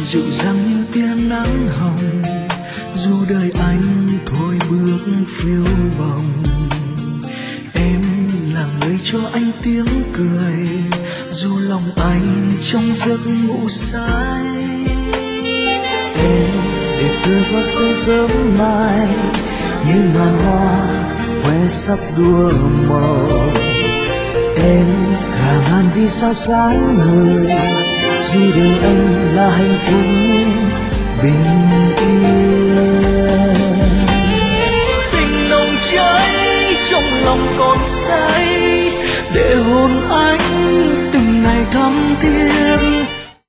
dịu dàng như tia nắng hồng, dù đời anh thôi bước phiêu bồng. Em là người cho anh tiếng cười, dù lòng anh trong giấc ngủ say. Em để cơn gió sương sớm mai như ngàn hoa khoe sắp đua màu. Em hàng ngàn vì sao sáng ngời, dù đời anh là hạnh phúc bình yên.